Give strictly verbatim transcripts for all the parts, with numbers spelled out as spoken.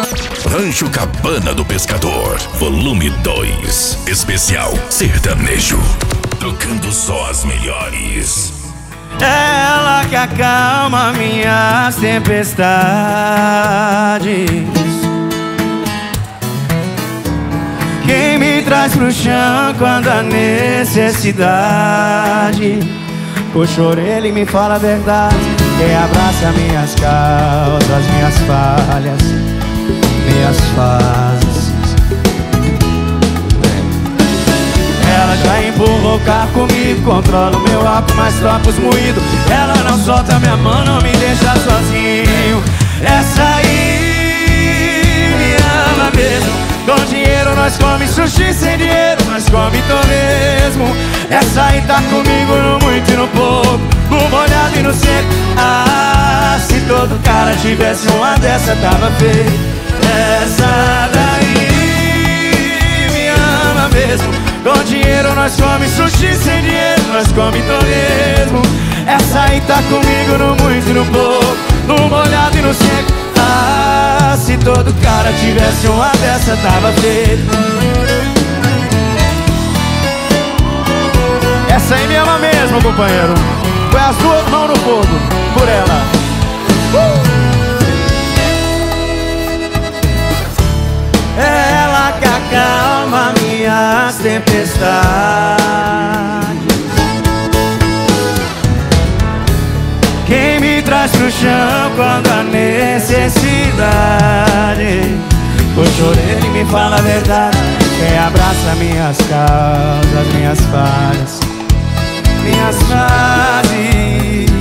Rancho Cabana do Pescador, volume dois, especial sertanejo, tocando só as melhores. Ela que acalma minhas tempestades, quem me traz pro chão quando há necessidade. Puxa a orelha e me fala a verdade, quem abraça minhas causas, minhas falhas, minhas fases. Ela já empurrou o carro comigo, controla o meu álcool, mais tropos moído. Ela não solta minha mão, não me deixa sozinho. Essa aí me ama mesmo. Com dinheiro nós come sushi, sem dinheiro nós come torresmo. Essa aí tá comigo no muito e no pouco, no molhado e no seco. Ah, se todo cara tivesse uma dessa tava feio. Essa daí me ama mesmo. Com dinheiro nós come sushi, sem dinheiro nós come torresmo. Essa aí tá comigo no muito e no pouco, no molhado e no seco. Ah, se todo cara tivesse uma dessa tava feito. Essa aí me ama mesmo, companheiro. Põe as duas mãos no fogo por ela. uh! Ela que acalma minhas tempestades, quem me traz pro chão quando há necessidade. Puxa a orelha e me fala a verdade, quem abraça minhas causas, minhas falhas, minhas fases.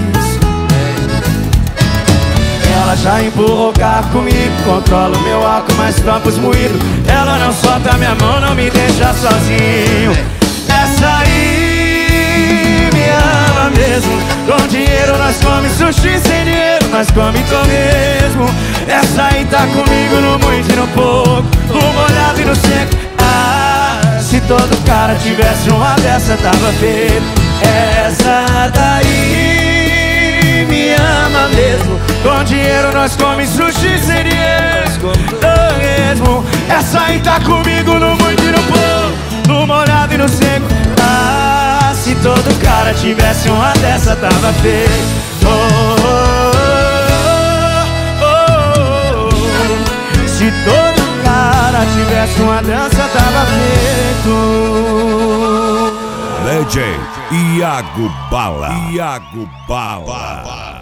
Ela já empurrou o carro comigo, controla o meu álcool, mais tropos moído. Ela não solta minha mão, não me deixa sozinho. Essa aí me ama mesmo. Com dinheiro nós come sushi, sem dinheiro nós come torresmo. Essa aí tá comigo no muito e no pouco, no molhado e no seco. Ah, se todo cara tivesse uma dessa tava feito. Essa daí me ama mesmo. Com dinheiro nós come sushi, sem dinheiro torresmo. Essa aí tá comigo no muito e no pouco, no molhado e no seco. Ah, se todo cara tivesse uma dessa tava feito. Oh, oh, oh, oh. Se todo cara tivesse uma dessa tava feito. D J Iago Bala, Iago Bala.